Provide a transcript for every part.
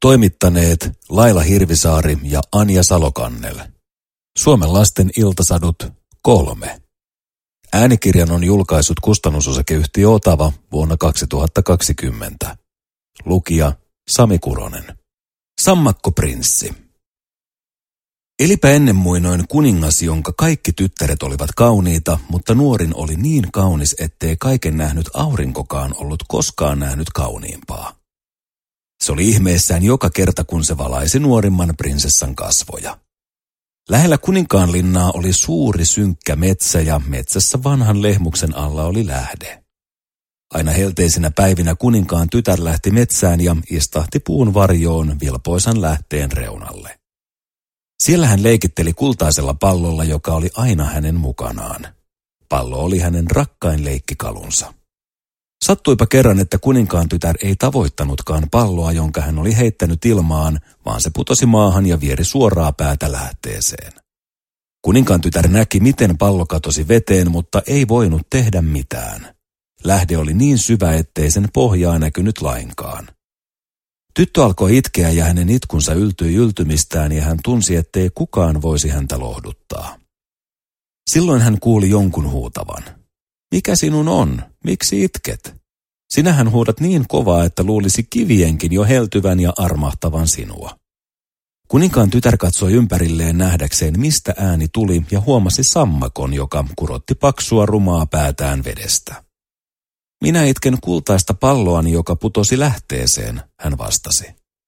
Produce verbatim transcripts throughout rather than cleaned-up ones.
Toimittaneet Laila Hirvisaari ja Anja Salokannel. Suomen lasten iltasadut kolme. Äänikirjan on julkaissut kustannusosakeyhtiö Otava vuonna kaksituhattakaksikymmentä. Lukija Sami Kuronen. Sammakkoprinssi. Elipä ennen muinoin kuningas, jonka kaikki tyttäret olivat kauniita, mutta nuorin oli niin kaunis, ettei kaiken nähnyt aurinkokaan ollut koskaan nähnyt kauniimpaa. Se oli ihmeessään joka kerta, kun se valaisi nuorimman prinsessan kasvoja. Lähellä kuninkaan linnaa oli suuri synkkä metsä ja metsässä vanhan lehmuksen alla oli lähde. Aina helteisinä päivinä kuninkaan tytär lähti metsään ja istahti puun varjoon vilpoisan lähteen reunalle. Siellä hän leikitteli kultaisella pallolla, joka oli aina hänen mukanaan. Pallo oli hänen rakkain leikkikalunsa. Sattuipa kerran, että kuninkaan tytär ei tavoittanutkaan palloa, jonka hän oli heittänyt ilmaan, vaan se putosi maahan ja vieri suoraa päätä lähteeseen. Kuninkaan tytär näki, miten pallo katosi veteen, mutta ei voinut tehdä mitään. Lähde oli niin syvä, ettei sen pohjaa näkynyt lainkaan. Tyttö alkoi itkeä ja hänen itkunsa yltyi yltymistään ja hän tunsi, ettei kukaan voisi häntä lohduttaa. Silloin hän kuuli jonkun huutavan. Mikä sinun on? Miksi itket? Sinähän huudat niin kovaa, että luulisi kivienkin jo heltyvän ja armahtavan sinua. Kuninkaan tytär katsoi ympärilleen nähdäkseen, mistä ääni tuli ja huomasi sammakon, joka kurotti paksua rumaa päätään vedestä. Minä itken kultaista palloani, joka putosi lähteeseen, hän vastasi.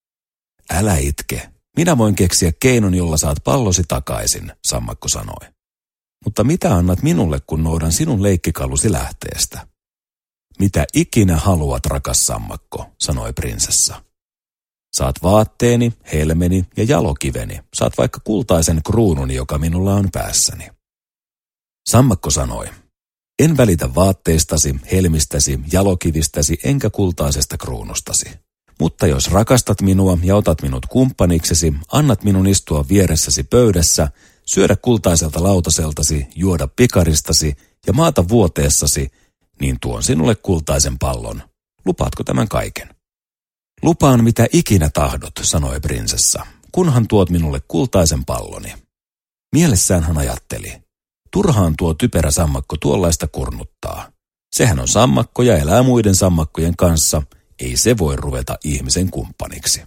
Älä itke. Minä voin keksiä keinon, jolla saat pallosi takaisin, sammakko sanoi. Mutta mitä annat minulle, kun noudan sinun leikkikalusi lähteestä? Mitä ikinä haluat, rakas sammakko, sanoi prinsessa. Saat vaatteeni, helmeni ja jalokiveni. Saat vaikka kultaisen kruununi, joka minulla on päässäni. Sammakko sanoi. En välitä vaatteistasi, helmistäsi, jalokivistäsi enkä kultaisesta kruunustasi. Mutta jos rakastat minua ja otat minut kumppaniksesi, annat minun istua vieressäsi pöydässä, syödä kultaiselta lautaseltasi, juoda pikaristasi ja maata vuoteessasi, niin tuon sinulle kultaisen pallon. Lupaatko tämän kaiken? Lupaan mitä ikinä tahdot, sanoi prinsessa, kunhan tuot minulle kultaisen palloni. Mielessään hän ajatteli. Turhaan tuo typerä sammakko tuollaista kurnuttaa. Sehän on sammakko ja elää muiden sammakkojen kanssa, ei se voi ruveta ihmisen kumppaniksi.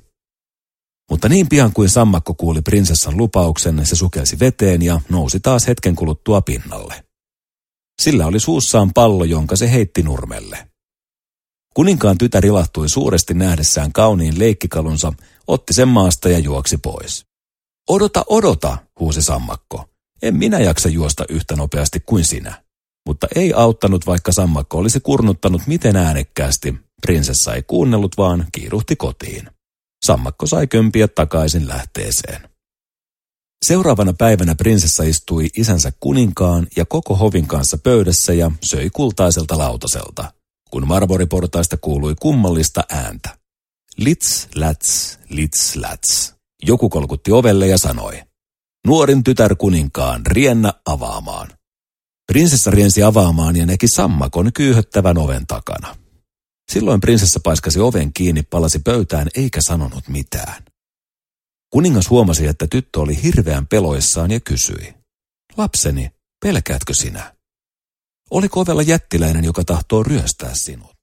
Mutta niin pian kuin sammakko kuuli prinsessan lupauksen, se sukelsi veteen ja nousi taas hetken kuluttua pinnalle. Sillä oli suussaan pallo, jonka se heitti nurmelle. Kuninkaan tytär ilahtui suuresti nähdessään kauniin leikkikalunsa, otti sen maasta ja juoksi pois. Odota, odota, huusi sammakko. En minä jaksa juosta yhtä nopeasti kuin sinä. Mutta ei auttanut, vaikka sammakko olisi kurnuttanut miten äänekkäästi. Prinsessa ei kuunnellut, vaan kiiruhti kotiin. Sammakko sai kömpiä takaisin lähteeseen. Seuraavana päivänä prinsessa istui isänsä kuninkaan ja koko hovin kanssa pöydässä ja söi kultaiselta lautaselta, kun marmoriportaista kuului kummallista ääntä. Lits, läts, lits, läts. Joku kolkutti ovelle ja sanoi. Nuorin tytär kuninkaan, riennä avaamaan. Prinsessa riensi avaamaan ja näki sammakon kyyhöttävän oven takana. Silloin prinsessa paiskasi oven kiinni, palasi pöytään eikä sanonut mitään. Kuningas huomasi, että tyttö oli hirveän peloissaan ja kysyi. Lapseni, pelkäätkö sinä? Oliko ovella jättiläinen, joka tahtoo ryöstää sinut?